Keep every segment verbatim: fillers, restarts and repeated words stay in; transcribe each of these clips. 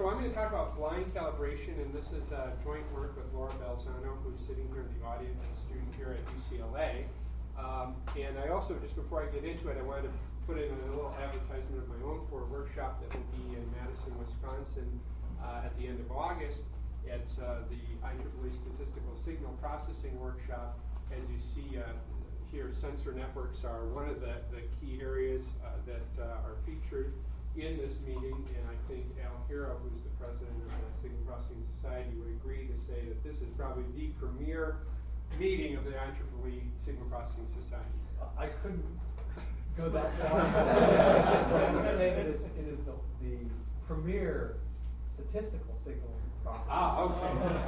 so I'm going to talk about blind calibration, and this is uh, joint work with Laura Balzano, who's sitting here in the audience, a student here at U C L A. Um, and I also, just before I get into it, I wanted to put in a little advertisement of my own for a workshop that will be in Madison, Wisconsin uh, at the end of August. It's uh, the I triple E Statistical Signal Processing Workshop. As you see uh, here, sensor networks are one of the, the key areas uh, that uh, are featured in this meeting, and I think Al Hero, who's the president of the Signal Processing Society, would agree to say that this is probably the premier meeting of the I triple E Signal Processing Society. I couldn't go that far. I would say that it is, it is the, the premier statistical signal processing. Ah, okay.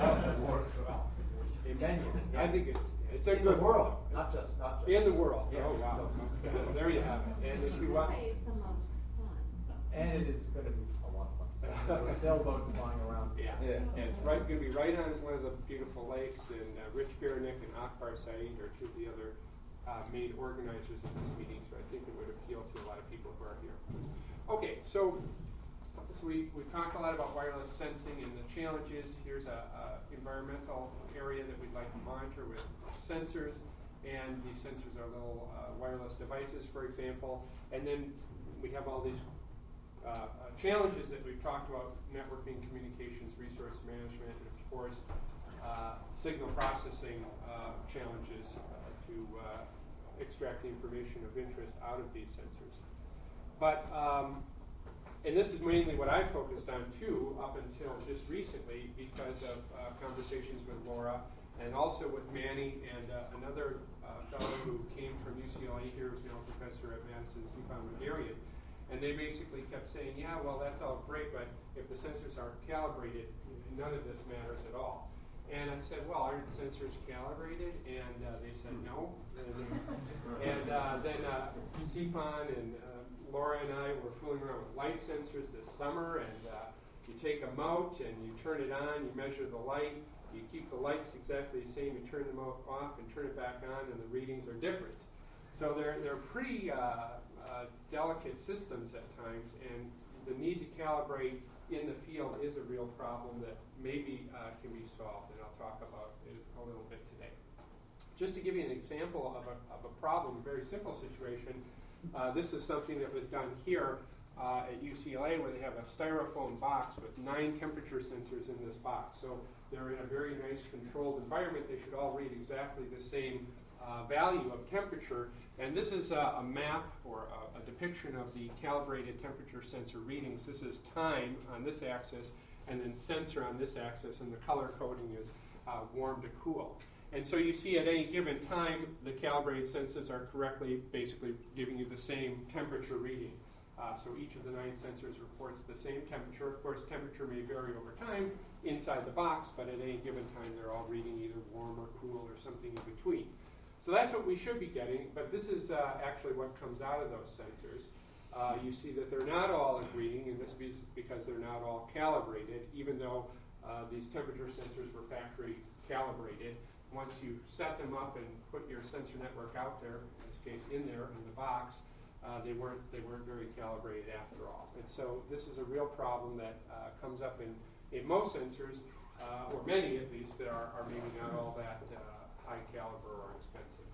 Well, venue. I think it's it's a in good the world, not just not just in the world. Yeah. Oh wow! Okay. There you have it. And if you want, it's the most fun. and it is going to be a lot of fun. So sailboats flying around. yeah, Yeah. and it's right going to be right on one of the beautiful lakes. And uh, Rich Baranik and Akbar Saeed are two of the other uh, main organizers of this meeting. So I think it would appeal to a lot of people who are here. Okay, so. So we, we've talked a lot about wireless sensing and the challenges. Here's a, a environmental area that we'd like to monitor with sensors. And these sensors are little uh, wireless devices, for example. And then we have all these uh, uh, challenges that we've talked about: networking, communications, resource management, and of course, uh, signal processing uh, challenges uh, to uh, extract the information of interest out of these sensors. But um, And this is mainly what I focused on, too, up until just recently because of uh, conversations with Laura and also with Manny and uh, another uh, fellow who came from U C L A here, who's now a professor at Madison, Stefan Magarian. And they basically kept saying, yeah, well, that's all great, but if the sensors aren't calibrated, none of this matters at all. And I said, well, aren't sensors calibrated? And uh, they said, no. And uh, then uh, Stefan and uh, Laura and I were fooling around with light sensors this summer, and uh, you take them out and you turn it on, you measure the light, you keep the lights exactly the same, you turn them off and turn it back on, and the readings are different. So they're, they're pretty uh, uh, delicate systems at times, and the need to calibrate in the field is a real problem that maybe uh, can be solved, and I'll talk about it a little bit today. Just to give you an example of a, of a problem, a very simple situation, Uh, this is something that was done here uh, at U C L A, where they have a styrofoam box with nine temperature sensors in this box. So they're in a very nice controlled environment. They should all read exactly the same uh, value of temperature. And this is a, a map or a, a depiction of the calibrated temperature sensor readings. This is time on this axis, and then sensor on this axis, and the color coding is uh, warm to cool. And so you see at any given time, the calibrated sensors are correctly basically giving you the same temperature reading. Uh, so each of the nine sensors reports the same temperature. Of course, temperature may vary over time inside the box, but at any given time, they're all reading either warm or cool or something in between. So that's what we should be getting, but this is uh, actually what comes out of those sensors. Uh, you see that they're not all agreeing, and this is because they're not all calibrated, even though uh, these temperature sensors were factory calibrated. Once you set them up and put your sensor network out there, in this case in there in the box, uh, they weren't they weren't very calibrated after all. And so this is a real problem that uh, comes up in, in most sensors, uh, or many at least, that are, are maybe not all that uh, high caliber or expensive.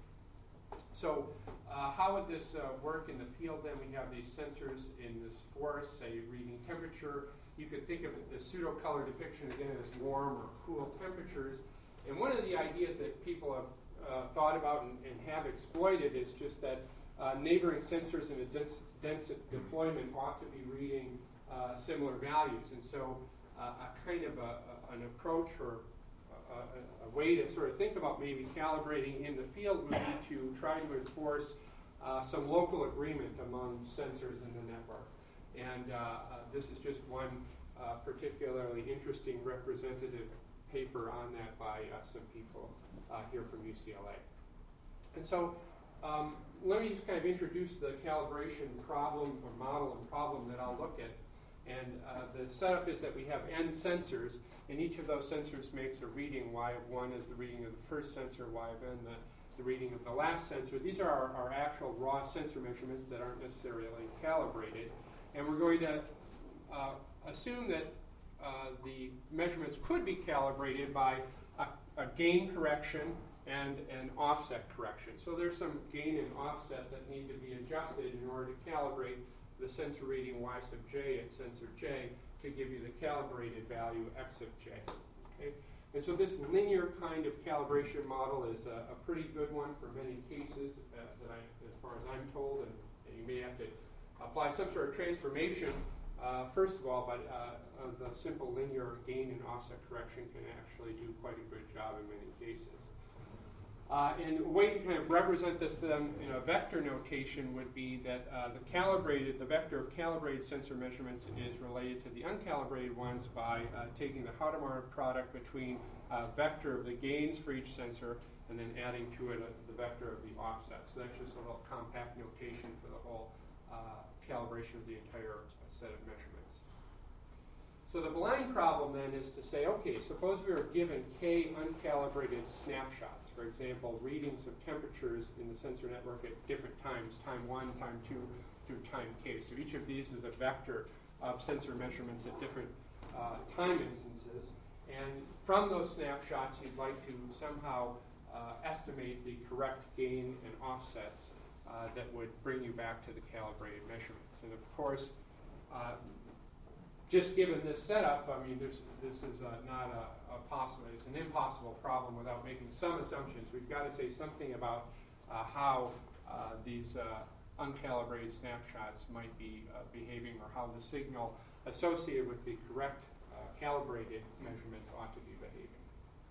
So uh, how would this uh, work in the field then? We have these sensors in this forest, say reading temperature. You could think of it, the pseudo-color depiction again as warm or cool temperatures. And one of the ideas that people have uh, thought about and, and have exploited is just that uh, neighboring sensors in a dense, dense deployment ought to be reading uh, similar values. And so uh, a kind of a, a, an approach or a, a, a way to sort of think about maybe calibrating in the field would be to try to enforce uh, some local agreement among sensors in the network. And uh, uh, this is just one uh, particularly interesting representative paper on that by uh, some people uh, here from U C L A. And so um, let me just kind of introduce the calibration problem or model and problem that I'll look at. And uh, the setup is that we have n sensors, and each of those sensors makes a reading. Y of one is the reading of the first sensor, y of n the, the reading of the last sensor. These are our, our actual raw sensor measurements that aren't necessarily calibrated. And we're going to uh, assume that uh, the measurements could be calibrated by a, a gain correction and an offset correction. So there's some gain and offset that need to be adjusted in order to calibrate the sensor reading y sub j at sensor j to give you the calibrated value x of j. Okay? And so this linear kind of calibration model is a, a pretty good one for many cases, uh, that I, as far as I'm told, and, and you may have to apply some sort of transformation, uh, first of all, but uh, uh, the simple linear gain and offset correction can actually do quite a good job in many cases. Uh, and a way to kind of represent this then in a vector notation would be that uh, the calibrated, the vector of calibrated sensor measurements is related to the uncalibrated ones by uh, taking the Hadamard product between a vector of the gains for each sensor and then adding to it a, the vector of the offset. So that's just a little compact notation for the whole uh, calibration of the entire set of measurements. So the blind problem then is to say, okay, suppose we were given k uncalibrated snapshots. For example, readings of temperatures in the sensor network at different times, time one, time two, through time k. So each of these is a vector of sensor measurements at different uh, time instances. And from those snapshots, you'd like to somehow uh, estimate the correct gain and offsets uh, that would bring you back to the calibrated measurements. And of course, uh, just given this setup, I mean, there's, this is uh, not a, a possible, it's an impossible problem without making some assumptions. We've got to say something about uh, how uh, these uh, uncalibrated snapshots might be uh, behaving, or how the signal associated with the correct uh, calibrated measurements ought to be behaving.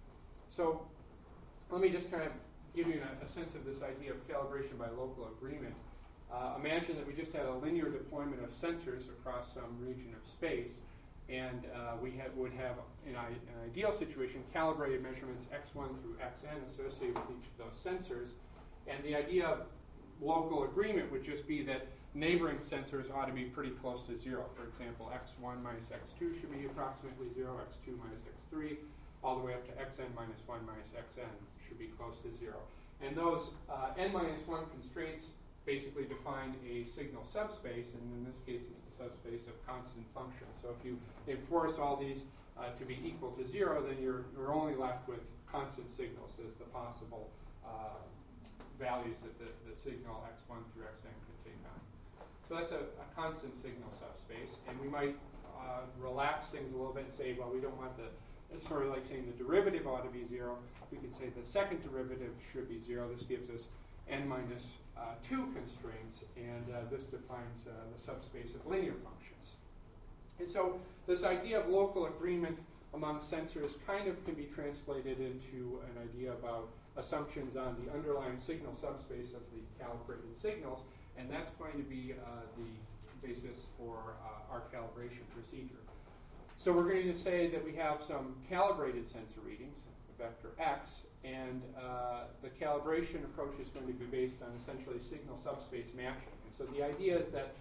So let me just kind of give you a, a sense of this idea of calibration by local agreement. Uh, imagine that we just had a linear deployment of sensors across some region of space, and uh, we had, would have, in I, an ideal situation, calibrated measurements x one through xn associated with each of those sensors. And the idea of local agreement would just be that neighboring sensors ought to be pretty close to zero. For example, x one minus x two should be approximately zero, x two minus x three, all the way up to xn minus one minus xn should be close to zero. And those uh, n minus one constraints basically define a signal subspace, and in this case it's the subspace of constant functions. So if you enforce all these uh, to be equal to zero, then you're, you're only left with constant signals as the possible uh, values that the, the signal x one through xn could take on. So that's a, a constant signal subspace, and we might uh, relax things a little bit and say, well, we don't want the, it's sort of like saying the derivative ought to be zero. We could say the second derivative should be zero. This gives us n minus Uh, two constraints, and uh, this defines uh, the subspace of linear functions. And so this idea of local agreement among sensors kind of can be translated into an idea about assumptions on the underlying signal subspace of the calibrated signals, and that's going to be uh, the basis for uh, our calibration procedure. So we're going to say that we have some calibrated sensor readings, vector x, and uh, the calibration approach is going to be based on essentially signal subspace matching. And so the idea is that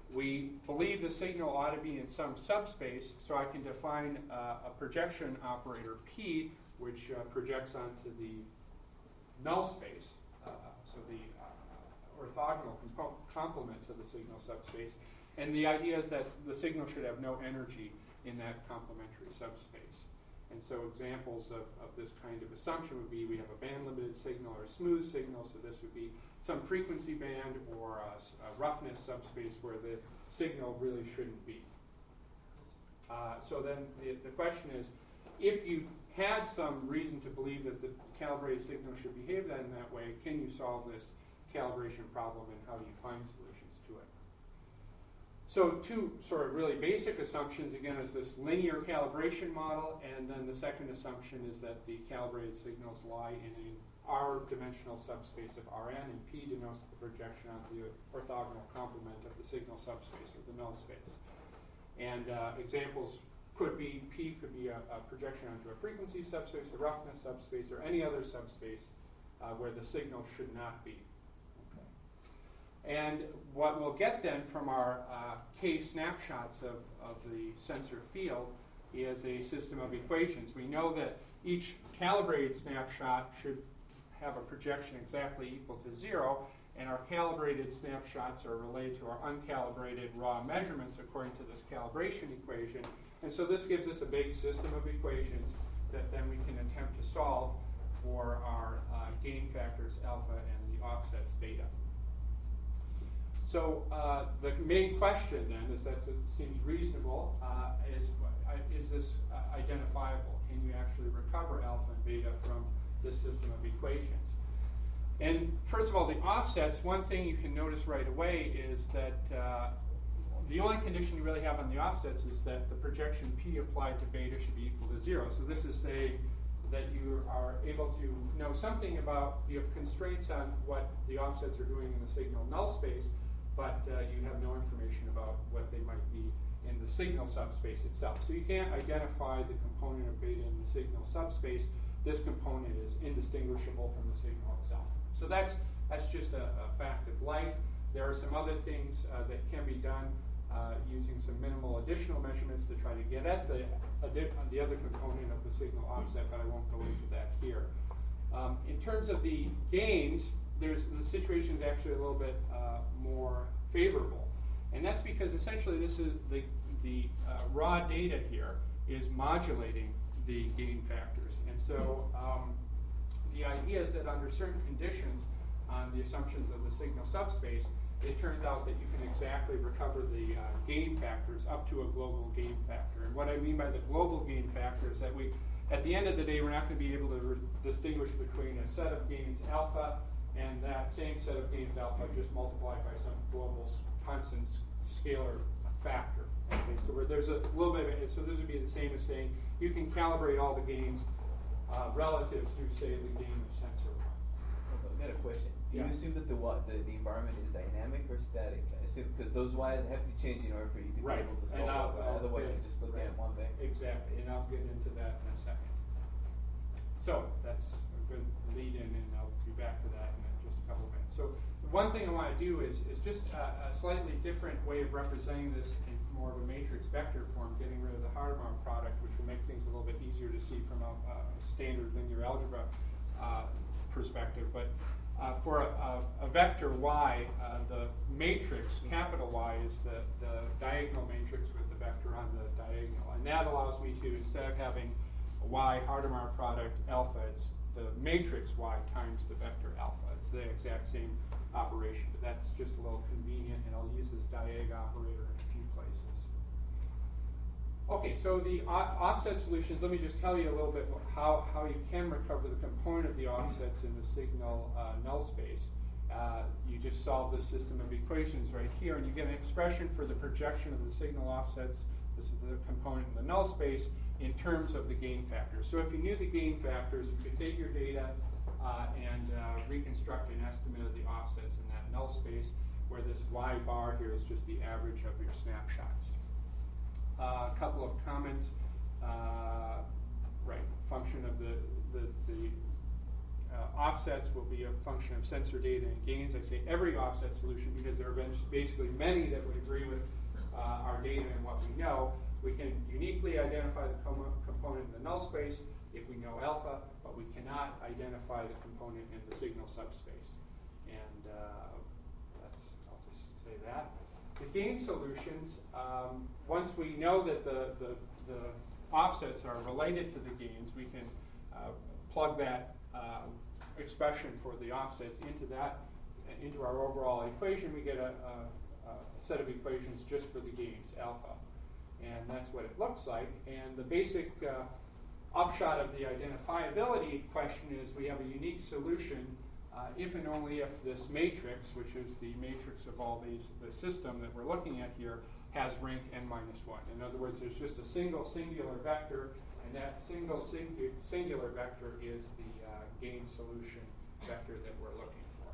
we believe the signal ought to be in some subspace, so I can define uh, a projection operator P, which uh, projects onto the null space, uh, so the uh, orthogonal compo complement to the signal subspace. And the idea is that the signal should have no energy in that complementary subspace. And so examples of, of this kind of assumption would be we have a band-limited signal or a smooth signal, so this would be some frequency band or a, a roughness subspace where the signal really shouldn't be. Uh, so then the, the question is, if you had some reason to believe that the calibrated signal should behave that in that way, can you solve this calibration problem, and how do you find solutions to it? So two sort of really basic assumptions, again, is this linear calibration model, and then the second assumption is that the calibrated signals lie in an R-dimensional subspace of Rn, and P denotes the projection onto the orthogonal complement of the signal subspace, or the null space. And uh, examples could be, P could be a, a projection onto a frequency subspace, a roughness subspace, or any other subspace uh, where the signal should not be. And what we'll get then from our uh, K snapshots of, of the sensor field is a system of equations. We know that each calibrated snapshot should have a projection exactly equal to zero, and our calibrated snapshots are related to our uncalibrated raw measurements according to this calibration equation. And so this gives us a big system of equations that then we can attempt to solve for our uh, gain factors alpha and the offsets beta. So uh, the main question then is that it seems reasonable, uh, is, uh, is this uh, identifiable? Can you actually recover alpha and beta from this system of equations? And first of all, the offsets, one thing you can notice right away is that uh, the only condition you really have on the offsets is that the projection P applied to beta should be equal to zero. So this is saying that you are able to know something about, you have constraints on what the offsets are doing in the signal null space, but uh, you have no information about what they might be in the signal subspace itself. So you can't identify the component of beta in the signal subspace. This component is indistinguishable from the signal itself. So that's, that's just a, a fact of life. There are some other things uh, that can be done uh, using some minimal additional measurements to try to get at the, the other component of the signal offset, but I won't go into that here. Um, in terms of the gains, there's, the situation is actually a little bit uh, more favorable. And that's because essentially this is the, the uh, raw data here is modulating the gain factors. And so um, the idea is that under certain conditions on the assumptions of the signal subspace, it turns out that you can exactly recover the uh, gain factors up to a global gain factor. And what I mean by the global gain factor is that we, at the end of the day, we're not going to be able to distinguish between a set of gains alpha and that same set of gains alpha just multiplied by some global constant scalar factor. Okay, so where there's a little bit of it, so this would be the same as saying you can calibrate all the gains uh, relative to, say, the gain of sensor one. I got a question. Do Yeah. you assume that the, the the environment is dynamic or static? Because those Y's have to change in order for you to Right. be able to And solve I'll- it. Otherwise, I'll- you're just looking right. at one vector. Exactly, and I'll get into that in a second. So that's a good lead in, and I'll be back to that in just a couple of minutes. So the one thing I want to do is, is just a, a slightly different way of representing this in more of a matrix vector form, getting rid of the Hadamard product, which will make things a little bit easier to see from a, a standard linear algebra uh, perspective. But uh, for a, a, a vector y, uh, the matrix, capital Y, is the, the diagonal matrix with the vector on the diagonal. And that allows me to, instead of having a y Hadamard product alpha, it's the matrix y times the vector alpha. It's the exact same operation, but that's just a little convenient, and I'll use this diag operator in a few places. Okay, so the offset solutions, let me just tell you a little bit how, how you can recover the component of the offsets in the signal uh, null space. Uh, you just solve this system of equations right here, and you get an expression for the projection of the signal offsets. This is the component in the null space in terms of the gain factors. So if you knew the gain factors, you could take your data uh, and uh, reconstruct an estimate of the offsets in that null space, where this y bar here is just the average of your snapshots. Uh, a couple of comments. Uh, right, function of the, the, the uh, offsets will be a function of sensor data and gains. I say every offset solution because there are basically many that would agree with uh, our data and what we know. We can uniquely identify the com component in the null space if we know alpha, but we cannot identify the component in the signal subspace. And uh, that's, I'll just say that. The gain solutions, um, once we know that the, the, the offsets are related to the gains, we can uh, plug that uh, expression for the offsets into that, into our overall equation. We get a, a, a set of equations just for the gains, alpha. And that's what it looks like. And the basic uh, upshot of the identifiability question is we have a unique solution Uh, if and only if this matrix, which is the matrix of all these, the system that we're looking at here, has rank n minus one. In other words, there's just a single singular vector, and that single singu singular vector is the uh, gain solution vector that we're looking for.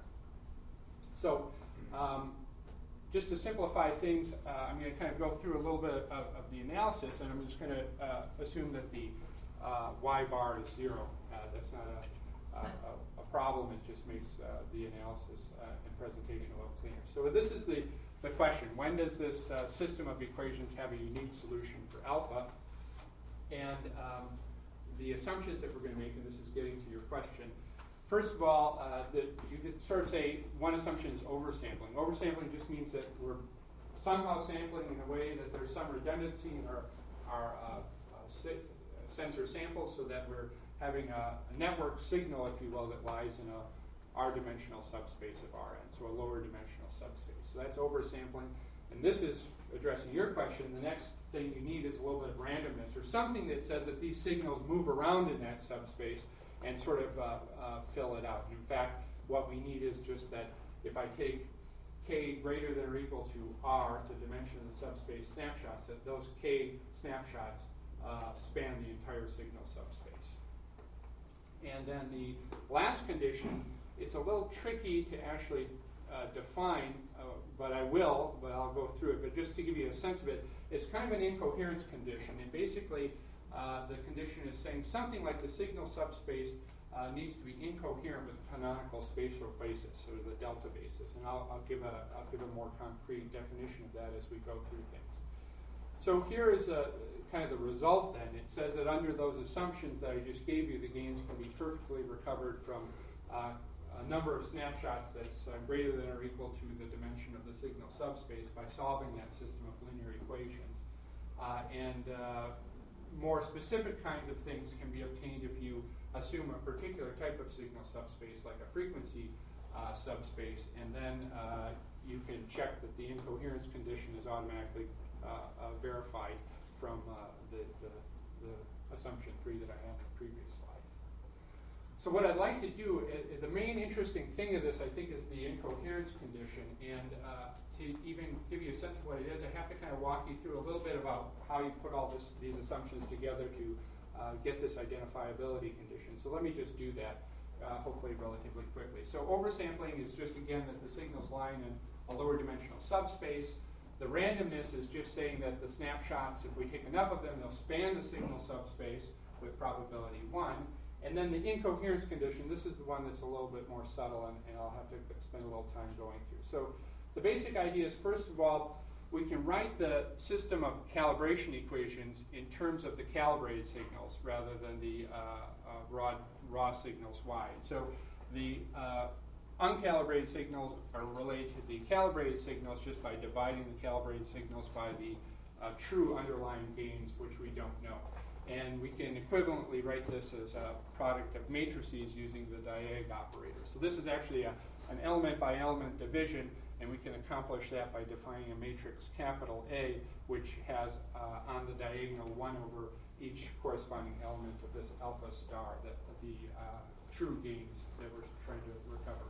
So, um, just to simplify things, uh, I'm going to kind of go through a little bit of, of the analysis, and I'm just going to uh, assume that the uh, y bar is zero. Uh, that's not a Uh, a, a problem. It just makes uh, the analysis uh, and presentation a little cleaner. So this is the, the question. When does this uh, system of equations have a unique solution for alpha? And um, the assumptions that we're going to make, and this is getting to your question. First of all, uh, that you could sort of say one assumption is oversampling. Oversampling just means that we're somehow sampling in a way that there's some redundancy in our, our uh, uh, si sensor samples so that we're having a, a network signal, if you will, that lies in a r-dimensional subspace of Rn, so a lower dimensional subspace. So that's oversampling. And this is addressing your question. The next thing you need is a little bit of randomness, or something that says that these signals move around in that subspace and sort of uh, uh, fill it out. In fact, what we need is just that if I take k greater than or equal to r, the dimension of the subspace snapshots, that those k snapshots uh, span the entire signal subspace. And then the last condition, it's a little tricky to actually uh, define, uh, but I will, but I'll go through it. But just to give you a sense of it, it's kind of an incoherence condition. And basically, uh, the condition is saying something like the signal subspace uh, needs to be incoherent with canonical spatial basis, or the delta basis. And I'll, I'll, give a, I'll give a more concrete definition of that as we go through things. So here is a, kind of the result then. It says that under those assumptions that I just gave you, the gains can be perfectly recovered from uh, a number of snapshots that's uh, greater than or equal to the dimension of the signal subspace by solving that system of linear equations. Uh, and uh, more specific kinds of things can be obtained if you assume a particular type of signal subspace, like a frequency uh, subspace, and then uh, you can check that the incoherence condition is automatically uh, uh, verified from uh, the, the, the assumption three that I had in the previous slide. So what I'd like to do, uh, the main interesting thing of this, I think, is the incoherence condition. And uh, to even give you a sense of what it is, I have to kind of walk you through a little bit about how you put all this, these assumptions together to uh, get this identifiability condition. So let me just do that, uh, hopefully relatively quickly. So oversampling is just, again, that the signals lie in a lower dimensional subspace. The randomness is just saying that the snapshots, if we take enough of them, they'll span the signal subspace with probability one. And then the incoherence condition, this is the one that's a little bit more subtle, and, and I'll have to spend a little time going through. So the basic idea is, first of all, we can write the system of calibration equations in terms of the calibrated signals rather than the uh, uh, raw, raw signals y. So the uh, uncalibrated signals are related to the calibrated signals just by dividing the calibrated signals by the uh, true underlying gains, which we don't know. And we can equivalently write this as a product of matrices using the Diag operator. So this is actually a, an element by element division, and we can accomplish that by defining a matrix capital A, which has uh, on the diagonal one over each corresponding element of this alpha star, that the uh, true gains that we're trying to recover.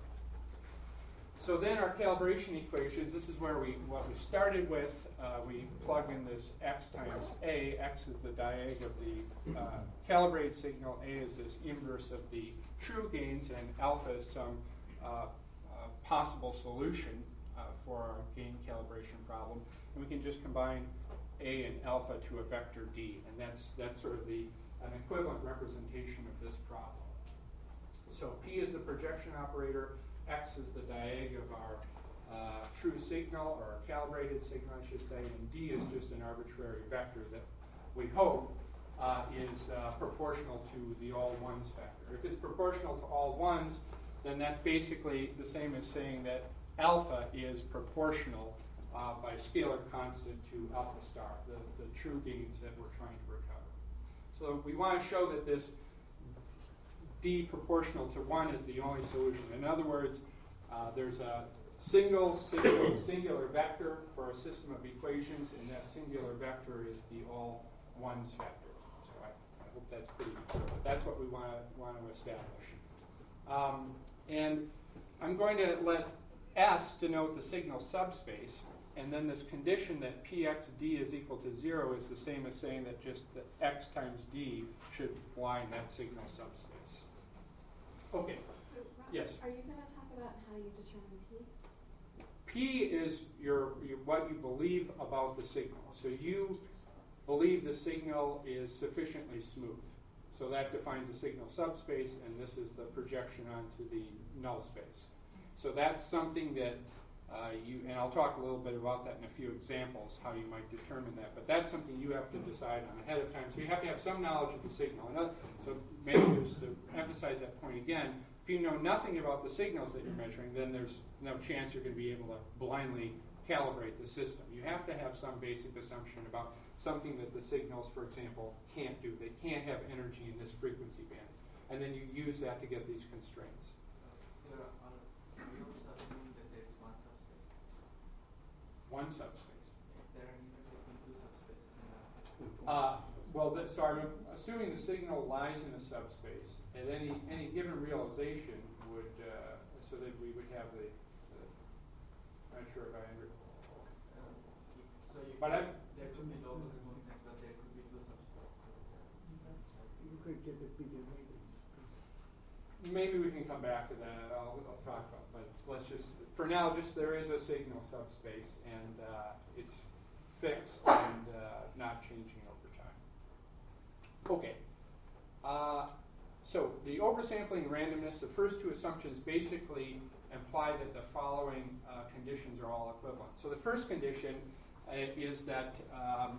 So then our calibration equations, this is where we, what we started with, uh, we plug in this x times a. X is the diag of the uh, calibrated signal, a is this inverse of the true gains, and alpha is some uh, uh, possible solution uh, for our gain calibration problem. And we can just combine a and alpha to a vector d, and that's, that's sort of the, an equivalent representation of this problem. So p is the projection operator, x is the diag of our uh, true signal, or calibrated signal, I should say, and d is just an arbitrary vector that we hope uh, is uh, proportional to the all ones factor. If it's proportional to all ones, then that's basically the same as saying that alpha is proportional uh, by scalar constant to alpha star, the, the true gains that we're trying to recover. So we want to show that this d proportional to one is the only solution. In other words, uh, there's a single, single singular vector for a system of equations, and that singular vector is the all ones factor. So I, I hope that's pretty clear, but that's what we want to want to establish. Um, and I'm going to let S denote the signal subspace, and then this condition that P X D is equal to zero is the same as saying that just that X times D should lie in that signal subspace. Okay. So, Rob, yes. Are you going to talk about how you determine P? P is your, your what you believe about the signal. So you believe the signal is sufficiently smooth. So that defines the signal subspace, and this is the projection onto the null space. So that's something that uh, you, and I'll talk a little bit about that in a few examples, how you might determine that, but that's something you have to decide on ahead of time. So you have to have some knowledge of the signal. And so maybe just to emphasize that point again, if you know nothing about the signals that you're measuring, then there's no chance you're going to be able to blindly calibrate the system. You have to have some basic assumption about something that the signals, for example, can't do. They can't have energy in this frequency band. And then you use that to get these constraints. Here are zeros assuming that there is one subspace. One subspace. If there are intersecting two subspaces in the Uh, well, th- so I'm assuming the signal lies in a subspace, and any any given realization would, uh, so that we would have the, the I'm not sure if I under. uh, so you But could, I- there could be local smoothness, but there could be two subspaces. You could get it bigger maybe. Maybe we can come back to that. I'll, I'll talk about, but let's just for now. Just there is a signal subspace, and uh, it's fixed and uh, not changing over time. Okay. Uh, so the oversampling randomness. The first two assumptions basically imply that the following uh, conditions are all equivalent. So the first condition uh, is that um,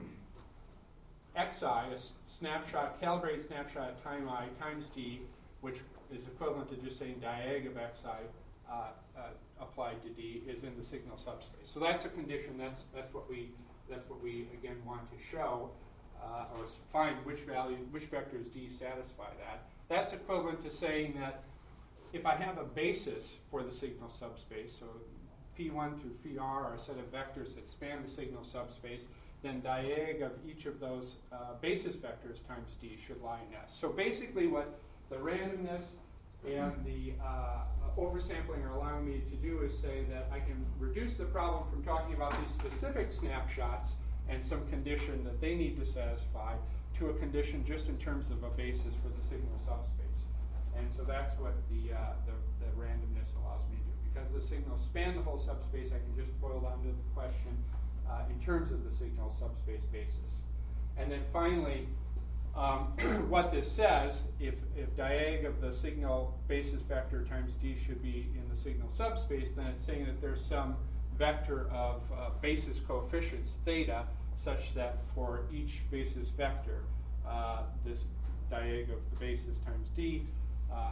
xi, a s- snapshot, calibrated snapshot at time I times d, which is equivalent to just saying diag of xi uh, uh, applied to d, is in the signal subspace. So that's a condition. That's that's what we that's what we again want to show, uh, or s- find which value, which vectors d satisfy that. That's equivalent to saying that if I have a basis for the signal subspace, so phi one through phi r are a set of vectors that span the signal subspace, then diag of each of those uh, basis vectors times d should lie in S. So basically what the randomness and the uh, oversampling are allowing me to do is say that I can reduce the problem from talking about these specific snapshots and some condition that they need to satisfy to a condition just in terms of a basis for the signal subspace. And so that's what the, uh, the, the randomness allows me to do. Because the signals span the whole subspace, I can just boil down to the question uh, in terms of the signal subspace basis. And then finally, um, what this says, if, if diag of the signal basis vector times d should be in the signal subspace, then it's saying that there's some vector of uh, basis coefficients, theta, such that for each basis vector, uh, this diag of the basis times d uh,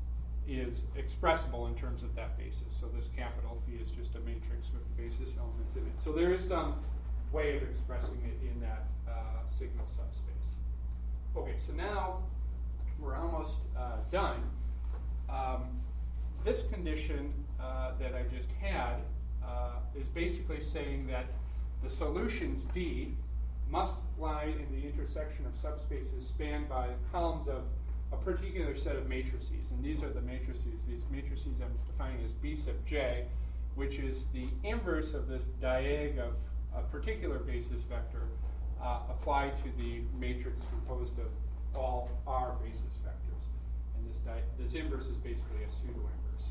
is expressible in terms of that basis. So this capital phi is just a matrix with the basis elements in it. So there is some way of expressing it in that uh, signal subspace. Okay, so now we're almost uh, done. Um, this condition uh, that I just had uh, is basically saying that the solutions D must lie in the intersection of subspaces spanned by columns of a particular set of matrices. And these are the matrices. These matrices I'm defining as B sub j, which is the inverse of this diag of a particular basis vector uh, applied to the matrix composed of all R basis vectors. And this, di this inverse is basically a pseudo-inverse.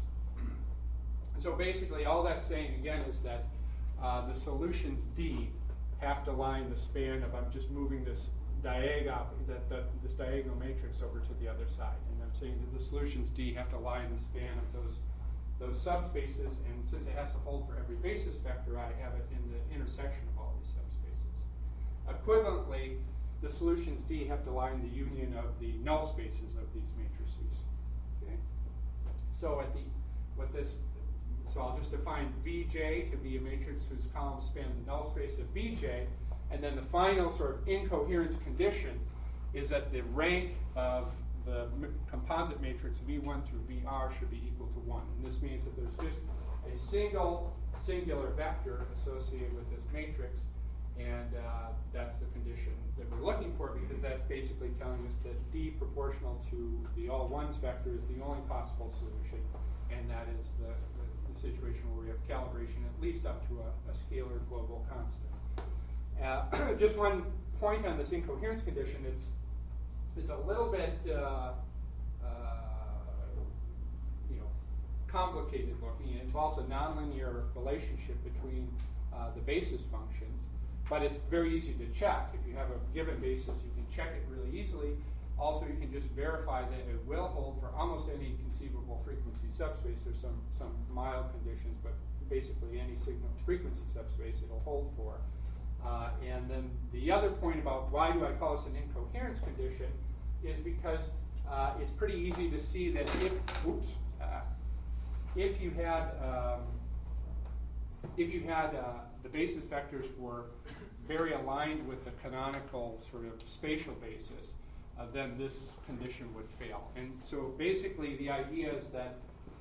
So basically all that's saying again is that uh, the solutions D have to lie in the span of, I'm just moving this diag op, that, that, this diagonal matrix over to the other side. And I'm saying that the solutions D have to lie in the span of those, those subspaces, and since it has to hold for every basis vector, I have it in the intersection of all these subspaces. Equivalently, the solutions D have to lie in the union of the null spaces of these matrices. Okay? So at the, what this, so I'll just define V J to be a matrix whose columns span the null space of B J, and then the final sort of incoherence condition is that the rank of the m composite matrix V one through V R should be equal to one. And this means that there's just a single singular vector associated with this matrix, and uh, that's the condition that we're looking for, because that's basically telling us that D proportional to the all ones vector is the only possible solution, and that is the, the, the situation where we have calibration at least up to a, a scalar global constant. Uh, just one point on this incoherence condition, it's, it's a little bit uh, uh, you know, complicated looking. It involves a nonlinear relationship between uh, the basis functions, but it's very easy to check. If you have a given basis, you can check it really easily. Also, you can just verify that it will hold for almost any conceivable frequency subspace. There's some, some mild conditions, but basically any signal frequency subspace it'll hold for. Uh, and then the other point about why do I call this an incoherence condition is because uh, it's pretty easy to see that if, whoops, uh, if you had, um, if you had uh, the basis vectors were very aligned with the canonical sort of spatial basis, uh, then this condition would fail. And so basically the idea is that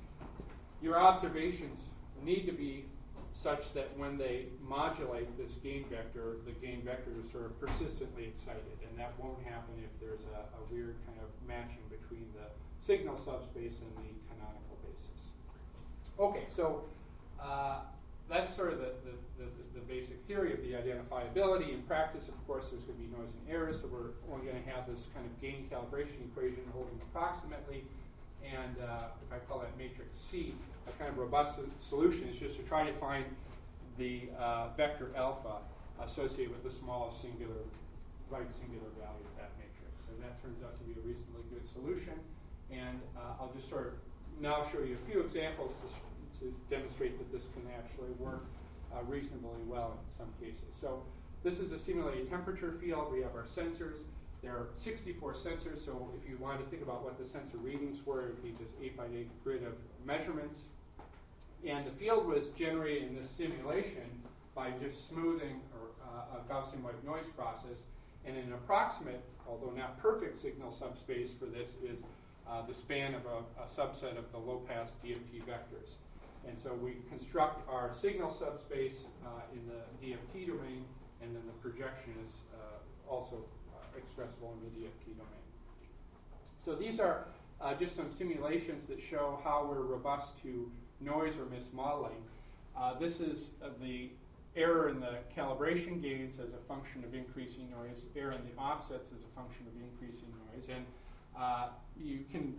your observations need to be such that when they modulate this gain vector, the gain vector is sort of persistently excited, and that won't happen if there's a, a weird kind of matching between the signal subspace and the canonical basis. Okay, so uh, that's sort of the, the, the, the basic theory of the identifiability. In practice, of course, there's going to be noise and error, so we're only going to have this kind of gain calibration equation holding approximately, and uh, if I call that matrix C, a kind of robust solution is just to try to find the uh, vector alpha associated with the smallest singular, right singular value of that matrix. And that turns out to be a reasonably good solution. And uh, I'll just sort of now show you a few examples to, to demonstrate that this can actually work uh, reasonably well in some cases. So this is a simulated temperature field. We have our sensors. There are sixty-four sensors, so if you wanted to think about what the sensor readings were, it would be this eight by eight grid of measurements. And the field was generated in this simulation by just smoothing or, uh, a Gaussian white noise process. And an approximate, although not perfect, signal subspace for this is uh, the span of a, a subset of the low-pass D F T vectors. And so we construct our signal subspace uh, in the D F T domain, and then the projection is uh, also expressible in the D F T domain. So these are uh, just some simulations that show how we're robust to noise or mismodeling. Uh, this is uh, the error in the calibration gains as a function of increasing noise, error in the offsets as a function of increasing noise. And uh, you can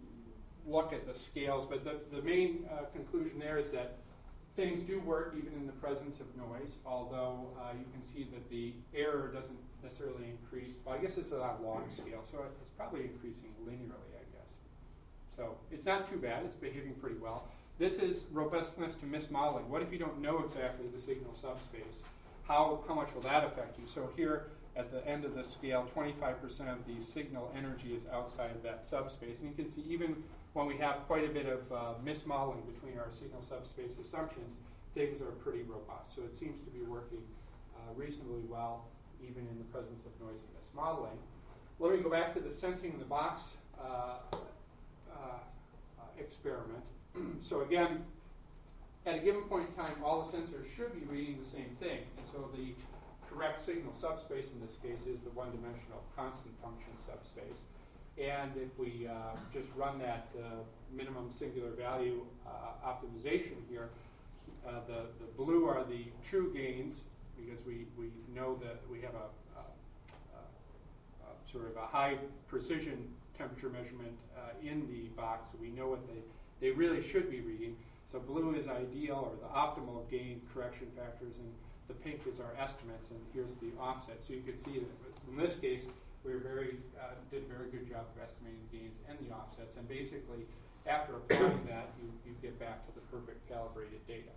look at the scales, but the, the main uh, conclusion there is that things do work even in the presence of noise, although uh, you can see that the error doesn't necessarily increase. Well, I guess it's a log scale, so it's probably increasing linearly, I guess. So it's not too bad. It's behaving pretty well. This is robustness to mismodeling. What if you don't know exactly the signal subspace? How, how much will that affect you? So here at the end of the scale, twenty-five percent of the signal energy is outside of that subspace. And you can see even when we have quite a bit of uh, mismodeling between our signal subspace assumptions, things are pretty robust. So it seems to be working uh, reasonably well, even in the presence of noise and mismodeling. Let me go back to the sensing in the box uh, uh, uh, experiment. So again, at a given point in time, all the sensors should be reading the same thing. And so the correct signal subspace in this case is the one-dimensional constant function subspace. And if we uh, just run that uh, minimum singular value uh, optimization here, uh, the, the blue are the true gains, because we, we know that we have a, a, a, a sort of a high precision temperature measurement uh, in the box, so we know what they, they really should be reading. So blue is ideal, or the optimal gain correction factors, and the pink is our estimates, and here's the offset. So you can see that in this case, we were very, uh, did a very good job of estimating the gains and the offsets, and basically, after applying that, you, you get back to the perfect calibrated data.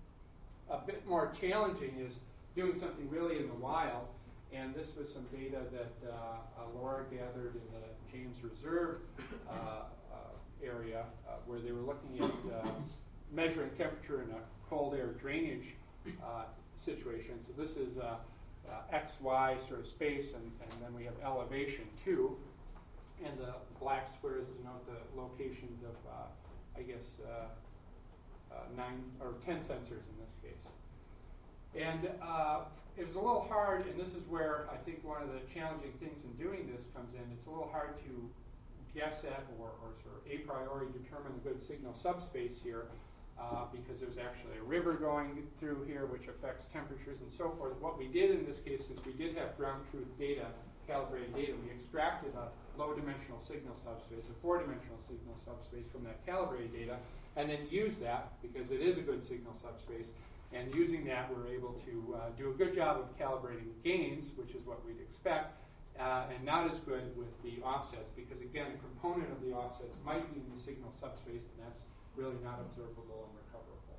A bit more challenging is doing something really in the wild, and this was some data that uh, uh, Laura gathered in the James Reserve uh, uh, area, uh, where they were looking at uh, measuring temperature in a cold air drainage uh, situation. So this is uh, uh, X, Y sort of space, and, and then we have elevation too. And the black squares denote the locations of, uh, I guess, uh, uh, nine or ten sensors in this case. And uh, it was a little hard, and this is where I think one of the challenging things in doing this comes in. It's a little hard to guess at or, or sort of a priori determine the good signal subspace here, uh, because there's actually a river going through here which affects temperatures and so forth. What we did in this case, since we did have ground truth data, calibrated data, we extracted a low-dimensional signal subspace, a four-dimensional signal subspace from that calibrated data, and then use that, because it is a good signal subspace, and using that we're able to uh, do a good job of calibrating gains, which is what we'd expect, uh, and not as good with the offsets, because again, a component of the offsets might be in the signal subspace, and that's really not observable and recoverable.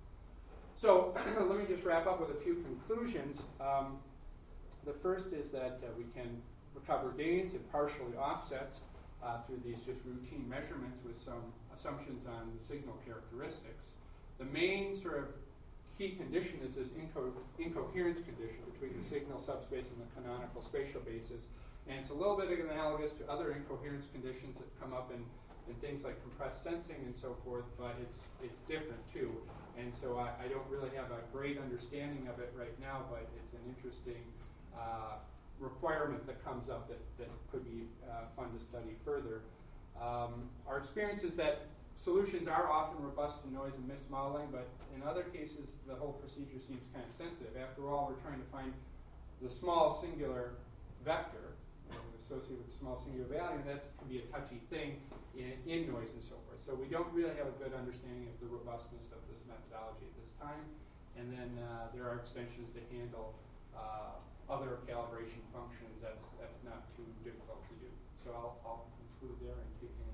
So let me just wrap up with a few conclusions. Um, the first is that uh, we can recover gains and partially offsets uh, through these just routine measurements with some assumptions on the signal characteristics. The main sort of key condition is this inco incoherence condition between the signal subspace and the canonical spatial basis. And it's a little bit analogous to other incoherence conditions that come up in, in things like compressed sensing and so forth, but it's, it's different too. And so I, I don't really have a great understanding of it right now, but it's an interesting uh, requirement that comes up that, that could be uh, fun to study further. Um, our experience is that solutions are often robust to noise and mist modeling, but in other cases, the whole procedure seems kind of sensitive. After all, we're trying to find the small singular vector you know, associated with the small singular value, and that can be a touchy thing in, in noise and so forth. So we don't really have a good understanding of the robustness of this methodology at this time. And then uh, there are extensions to handle uh, other calibration functions. That's, that's not too difficult to do. So I'll, I'll conclude there and take any